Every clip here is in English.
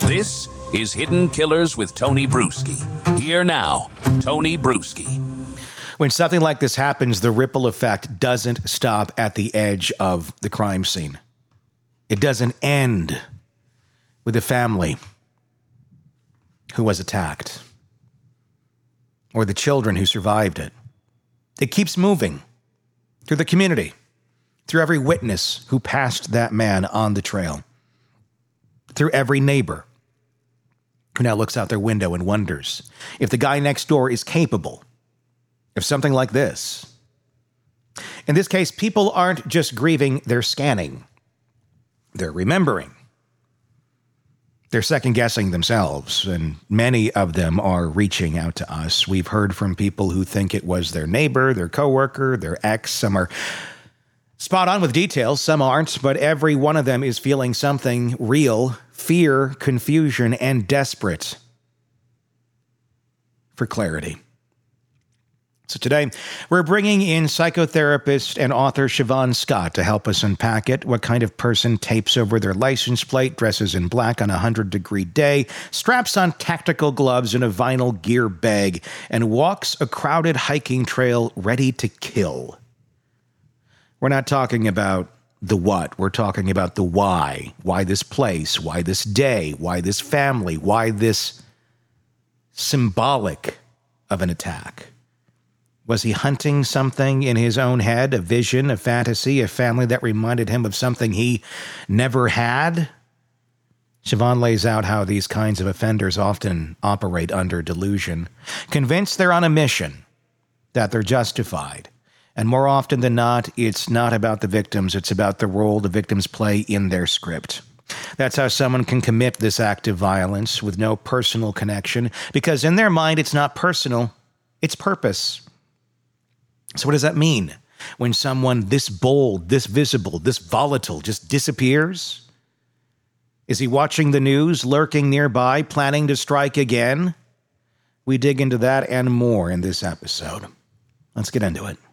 This is Hidden Killers with Tony Bruschi. Here now, Tony Bruschi. When something like this happens, the ripple effect doesn't stop at the edge of the crime scene. It doesn't end with the family who was attacked or the children who survived it. It keeps moving through the community, through every witness who passed that man on the trail, through every neighbor who now looks out their window and wonders if the guy next door is capable of something like this. In this case, people aren't just grieving, they're scanning. They're remembering. They're second-guessing themselves, and many of them are reaching out to us. We've heard from people who think it was their neighbor, their coworker, their ex. Some are spot on with details, some aren't, but every one of them is feeling something real: fear, confusion, and desperate for clarity. So today, we're bringing in psychotherapist and author Siobhan Scott to help us unpack it. What kind of person tapes over their license plate, dresses in black on a 100-degree day, straps on tactical gloves in a vinyl gear bag, and walks a crowded hiking trail ready to kill? We're not talking about the what. We're talking about the why. Why this place? Why this day? Why this family? Why this symbolic of an attack? Was he hunting something in his own head, a vision, a fantasy, a family that reminded him of something he never had? Siobhan lays out how these kinds of offenders often operate under delusion, convinced they're on a mission, that they're justified. And more often than not, it's not about the victims, it's about the role the victims play in their script. That's how someone can commit this act of violence with no personal connection, because in their mind, it's not personal, it's purpose. So what does that mean when someone this bold, this visible, this volatile just disappears? Is he watching the news, lurking nearby, planning to strike again? We dig into that and more in this episode. Let's get into it.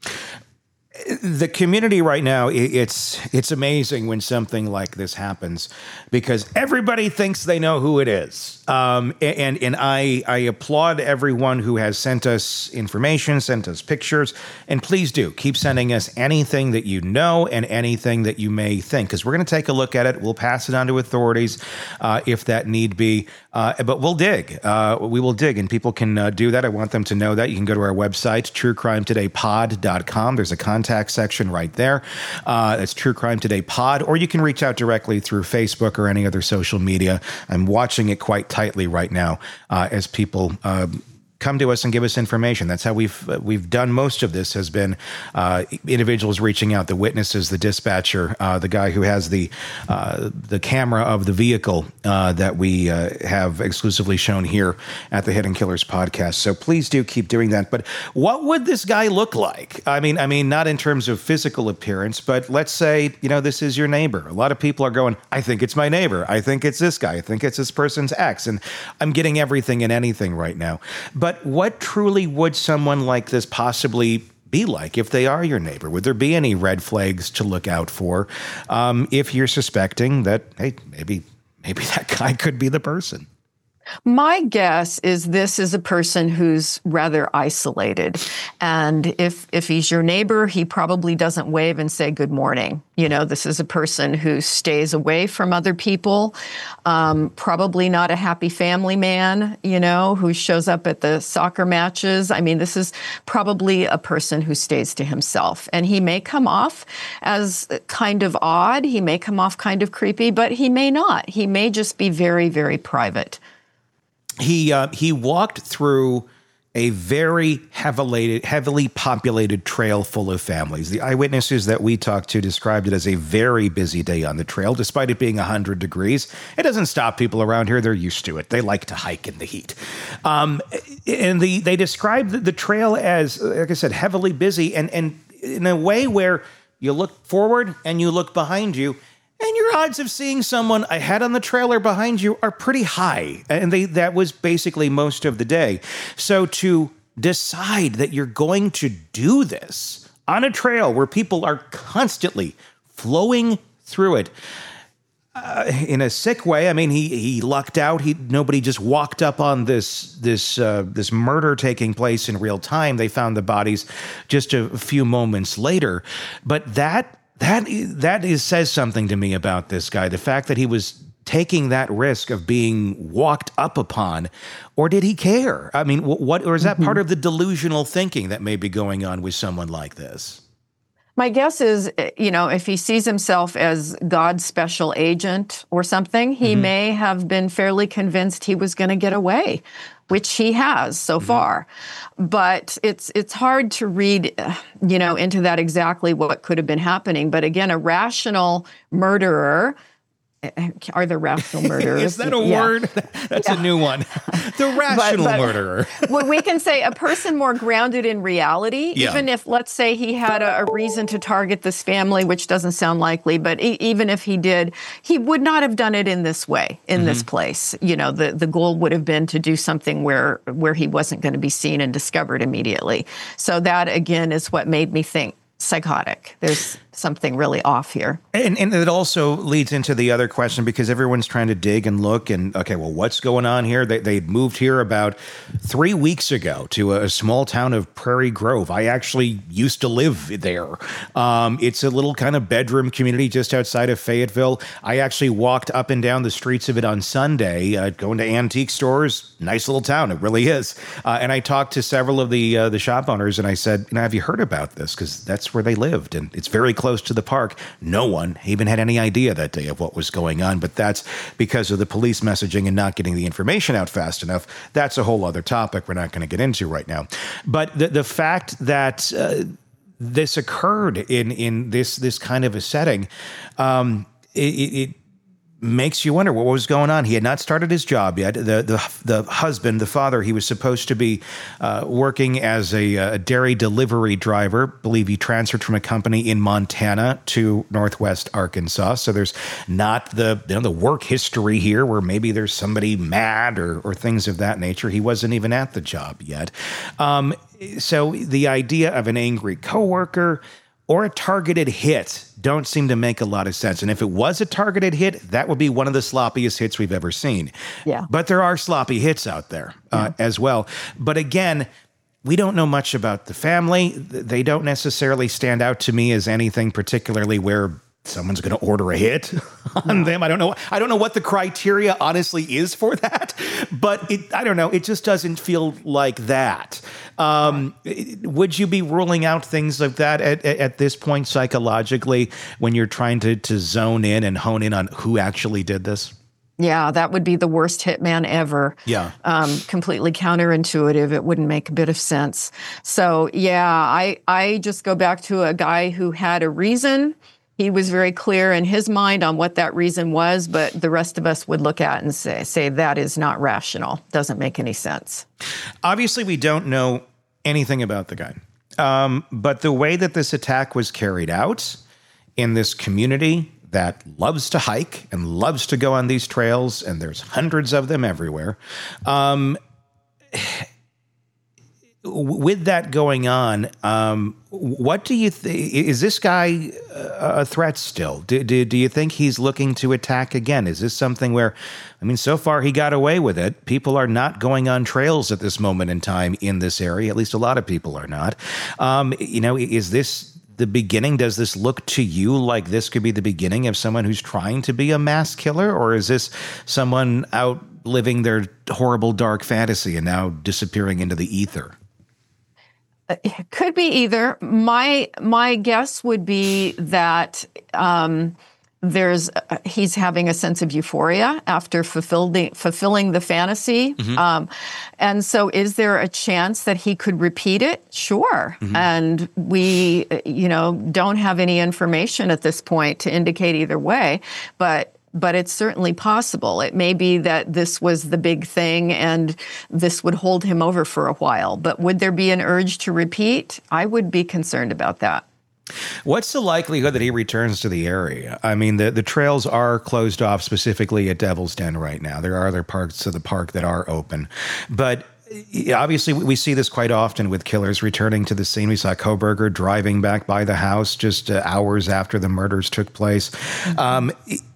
The community right now, it's amazing when something like this happens because everybody thinks they know who it is. And I applaud everyone who has sent us information, sent us pictures, and please do keep sending us anything that you know and anything that you may think, because we're going to take a look at it. We'll pass it on to authorities if that need be, but we'll dig. We will dig, and people can do that. I want them to know that. You can go to our website, truecrimetodaypod.com. There's a contact section right there. It's True Crime Today Pod, or you can reach out directly through Facebook or any other social media. I'm watching it quite tightly right now as people come to us and give us information. That's how we've done most of this, has been individuals reaching out, the witnesses, the dispatcher, the guy who has the camera of the vehicle that we have exclusively shown here at the Hidden Killers podcast. So please do keep doing that. But what would this guy look like? I mean, not in terms of physical appearance, but let's say, this is your neighbor. A lot of people are going, I think it's my neighbor. I think it's this guy. I think it's this person's ex. And I'm getting everything and anything right now. But what truly would someone like this possibly be like if they are your neighbor? Would there be any red flags to look out for if you're suspecting that, hey, maybe that guy could be the person? My guess is this is a person who's rather isolated. And if he's your neighbor, he probably doesn't wave and say good morning. This is a person who stays away from other people, probably not a happy family man, who shows up at the soccer matches. I mean, this is probably a person who stays to himself. And he may come off as kind of odd. He may come off kind of creepy, but he may not. He may just be very, very private. He walked through a very heavily populated trail full of families. The eyewitnesses that we talked to described it as a very busy day on the trail, despite it being 100 degrees. It doesn't stop people around here. They're used to it. They like to hike in the heat. And they described the trail as, like I said, heavily busy and in a way where you look forward and you look behind you, and your odds of seeing someone ahead on the trail or behind you are pretty high. And that was basically most of the day. So to decide that you're going to do this on a trail where people are constantly flowing through it, in a sick way. I mean, he lucked out. Nobody just walked up on this murder taking place in real time. They found the bodies just a few moments later. But that says something to me about this guy. The fact that he was taking that risk of being walked up upon, or did he care? I mean, or is that part of the delusional thinking that may be going on with someone like this? My guess is, if he sees himself as God's special agent or something, he may have been fairly convinced he was going to get away, which he has so far. But it's hard to read, into that exactly what could have been happening. But again, a rational murderer. Are there rational murderers? Is that a word? That's a new one. The rational murderer. Well, we can say a person more grounded in reality, even if, let's say, he had a reason to target this family, which doesn't sound likely, but even if he did, he would not have done it in this way, in this place. The goal would have been to do something where he wasn't going to be seen and discovered immediately. So that, again, is what made me think psychotic. There's something really off here. And it also leads into the other question, because everyone's trying to dig and look and, okay, well, what's going on here? They moved here about 3 weeks ago to a small town of Prairie Grove. I actually used to live there. It's a little kind of bedroom community just outside of Fayetteville. I actually walked up and down the streets of it on Sunday, going to antique stores. Nice little town. It really is. And I talked to several of the shop owners, and I said, have you heard about this? Because that's where they lived, and it's very close to the park. No one even had any idea that day of what was going on, but that's because of the police messaging and not getting the information out fast enough. That's a whole other topic we're not going to get into right now. But the fact that this occurred in this kind of a setting, it makes you wonder what was going on. He had not started his job yet. The husband, the father, he was supposed to be working as a dairy delivery driver. I believe he transferred from a company in Montana to Northwest Arkansas. So there's not the work history here where maybe there's somebody mad or things of that nature. He wasn't even at the job yet. So the idea of an angry coworker or a targeted hit don't seem to make a lot of sense. And if it was a targeted hit, that would be one of the sloppiest hits we've ever seen. Yeah. But there are sloppy hits out there as well. But again, we don't know much about the family. They don't necessarily stand out to me as anything particularly where someone's going to order a hit on them. I don't know what the criteria honestly is for that, but I don't know. It just doesn't feel like that. Would you be ruling out things like that at this point psychologically when you're trying to zone in and hone in on who actually did this? Yeah, that would be the worst hitman ever. Yeah. Completely counterintuitive. It wouldn't make a bit of sense. So, yeah, I just go back to a guy who had a reason. He was very clear in his mind on what that reason was, but the rest of us would look at and say that is not rational. Doesn't make any sense. Obviously, we don't know anything about the guy. But the way that this attack was carried out in this community that loves to hike and loves to go on these trails, and there's hundreds of them everywhere, with that going on, what do you think? Is this guy a threat still? Do you think he's looking to attack again? Is this something where, so far he got away with it. People are not going on trails at this moment in time in this area. At least a lot of people are not. Is this the beginning? Does this look to you like this could be the beginning of someone who's trying to be a mass killer? Or is this someone out living their horrible dark fantasy and now disappearing into the ether? It could be either. My guess would be that he's having a sense of euphoria after fulfilling the fantasy. Mm-hmm. And so is there a chance that he could repeat it? Sure. Mm-hmm. And we, don't have any information at this point to indicate either way, but it's certainly possible. It may be that this was the big thing and this would hold him over for a while. But would there be an urge to repeat? I would be concerned about that. What's the likelihood that he returns to the area? The trails are closed off specifically at Devil's Den right now. There are other parts of the park that are open. But obviously, we see this quite often with killers returning to the scene. We saw Kohberger driving back by the house just hours after the murders took place. Mm-hmm.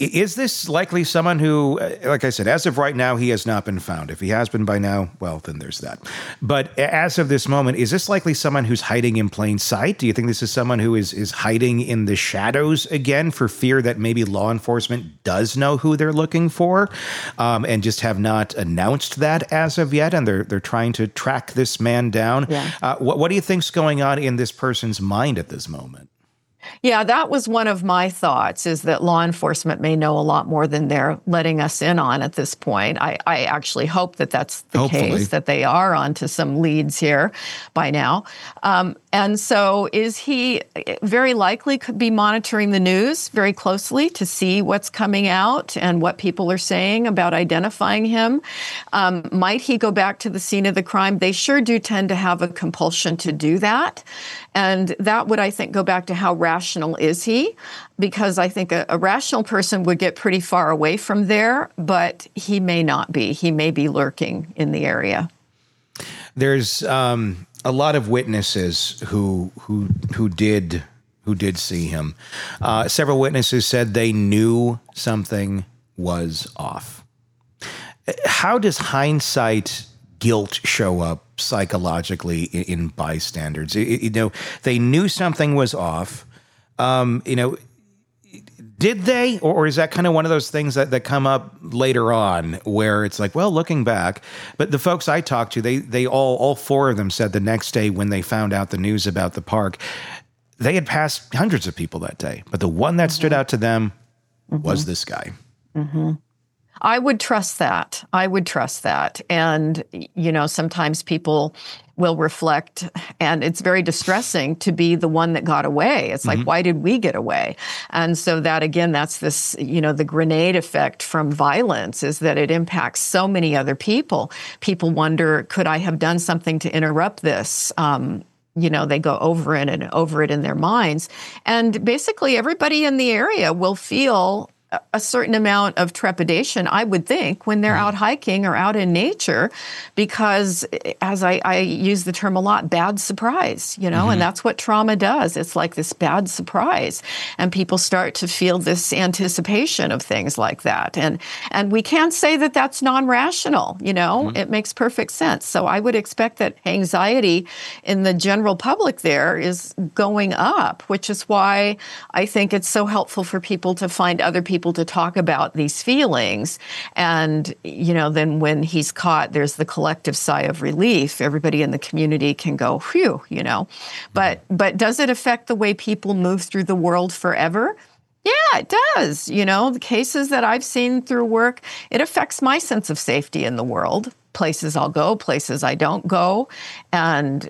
Is this likely someone who, like I said, as of right now, he has not been found? If he has been by now, well, then there's that. But as of this moment, is this likely someone who's hiding in plain sight? Do you think this is someone who is hiding in the shadows again for fear that maybe law enforcement does know who they're looking for, and just have not announced that as of yet, and they're trying to track this man down? Yeah. What do you think's going on in this person's mind at this moment? Yeah, that was one of my thoughts, is that law enforcement may know a lot more than they're letting us in on at this point. I actually hope that that's the Hopefully. case, that they are onto some leads here by now. And so is he very likely could be monitoring the news very closely to see what's coming out and what people are saying about identifying him. Might he go back to the scene of the crime? They sure do tend to have a compulsion to do that. And that would, I think, go back to how rational is he? Because I think a rational person would get pretty far away from there, but he may not be. He may be lurking in the area. There's a lot of witnesses who did see him. Several witnesses said they knew something was off. How does hindsight guilt show up psychologically in bystanders? They knew something was off. Did they, or is that kind of one of those things that come up later on where it's like, well, looking back? But the folks I talked to, they all four of them said the next day when they found out the news about the park, they had passed hundreds of people that day, but the one that stood out to them was this guy. Mm-hmm. I would trust that. And, sometimes people will reflect, and it's very distressing to be the one that got away. It's like, why did we get away? And so that, again, that's this, the grenade effect from violence, is that it impacts so many other people. People wonder, could I have done something to interrupt this? They go over it and over it in their minds. And basically everybody in the area will feel a certain amount of trepidation, I would think, when they're out hiking or out in nature, because, as I use the term a lot, bad surprise, and that's what trauma does. It's like this bad surprise, and people start to feel this anticipation of things like that. And we can't say that that's non-rational, it makes perfect sense. So I would expect that anxiety in the general public there is going up, which is why I think it's so helpful for people to find other people to talk about these feelings. And, then when he's caught, there's the collective sigh of relief. Everybody in the community can go, phew, But does it affect the way people move through the world forever? Yeah, it does. The cases that I've seen through work, it affects my sense of safety in the world. Places I'll go, places I don't go. And,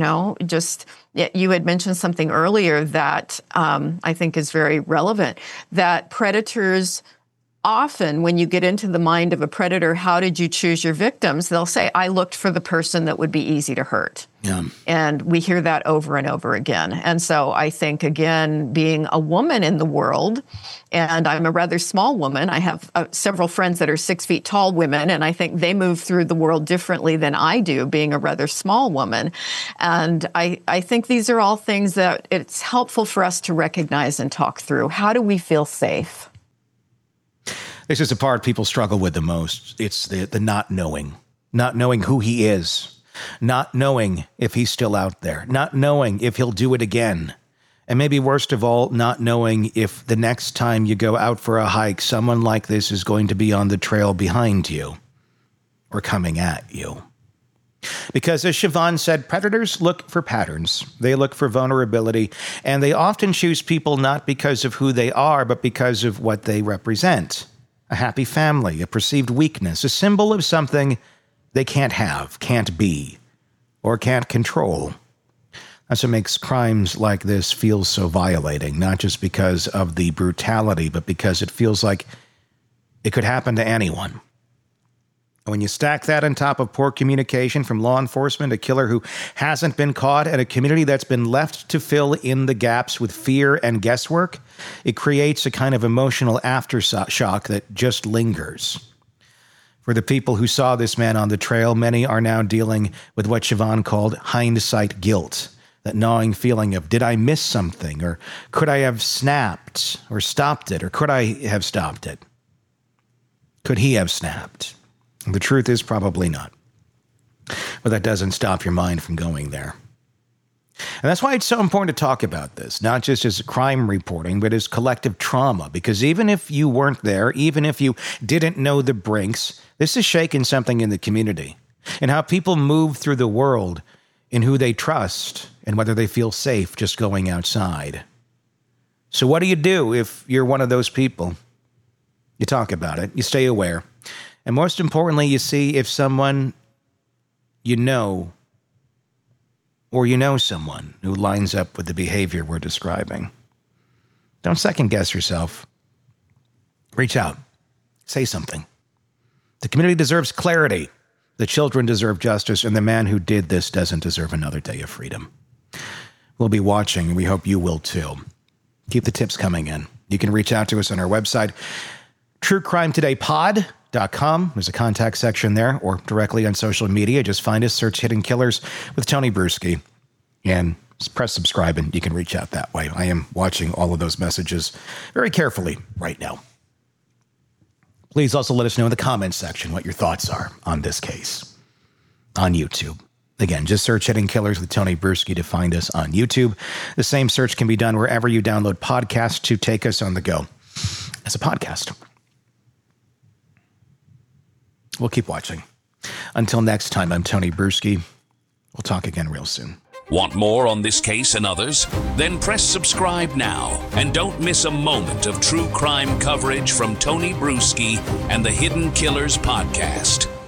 you had mentioned something earlier that I think is very relevant, that predators often, when you get into the mind of a predator, how did you choose your victims? They'll say, I looked for the person that would be easy to hurt. Yeah. And we hear that over and over again. And so I think, again, being a woman in the world, and I'm a rather small woman, I have several friends that are 6 feet tall women, and I think they move through the world differently than I do, being a rather small woman. And I think these are all things that it's helpful for us to recognize and talk through. How do we feel safe? This is the part people struggle with the most. It's the not knowing who he is, not knowing if he's still out there, not knowing if he'll do it again. And maybe worst of all, not knowing if the next time you go out for a hike, someone like this is going to be on the trail behind you or coming at you. Because as Siobhan said, predators look for patterns. They look for vulnerability, and they often choose people not because of who they are, but because of what they represent. A happy family, a perceived weakness, a symbol of something they can't have, can't be, or can't control. That's what makes crimes like this feel so violating, not just because of the brutality, but because it feels like it could happen to anyone. And when you stack that on top of poor communication from law enforcement, a killer who hasn't been caught, and a community that's been left to fill in the gaps with fear and guesswork, it creates a kind of emotional aftershock that just lingers. For the people who saw this man on the trail, many are now dealing with what Siobhan called hindsight guilt. That gnawing feeling of, did I miss something? Or could I have snapped or stopped it? Or could I have stopped it? Could he have snapped? And the truth is probably not. But that doesn't stop your mind from going there. And that's why it's so important to talk about this, not just as crime reporting, but as collective trauma. Because even if you weren't there, even if you didn't know the Brinks, this is shaking something in the community and how people move through the world in who they trust and whether they feel safe just going outside. So what do you do if you're one of those people? You talk about it, you stay aware. And most importantly, you see if someone you know or you know someone who lines up with the behavior we're describing. Don't second guess yourself. Reach out. Say something. The community deserves clarity. The children deserve justice, and the man who did this doesn't deserve another day of freedom. We'll be watching, and we hope you will too. Keep the tips coming in. You can reach out to us on our website, truecrimetodaypod.com. There's a contact section there, or directly on social media. Just find us, search Hidden Killers with Tony Bruschi, and press subscribe, and you can reach out that way. I am watching all of those messages very carefully right now. Please also let us know in the comments section what your thoughts are on this case on YouTube. Again, just search Hidden Killers with Tony Bruschi to find us on YouTube. The same search can be done wherever you download podcasts to take us on the go as a podcast. We'll keep watching. Until next time, I'm Tony Bruschi. We'll talk again real soon. Want more on this case and others? Then press subscribe now and don't miss a moment of true crime coverage from Tony Bruschi and the Hidden Killers podcast.